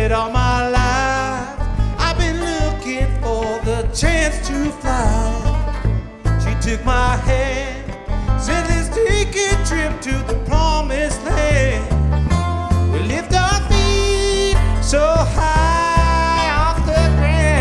said all my life I've been looking for the chance to fly. She took my hand, said let's take a trip to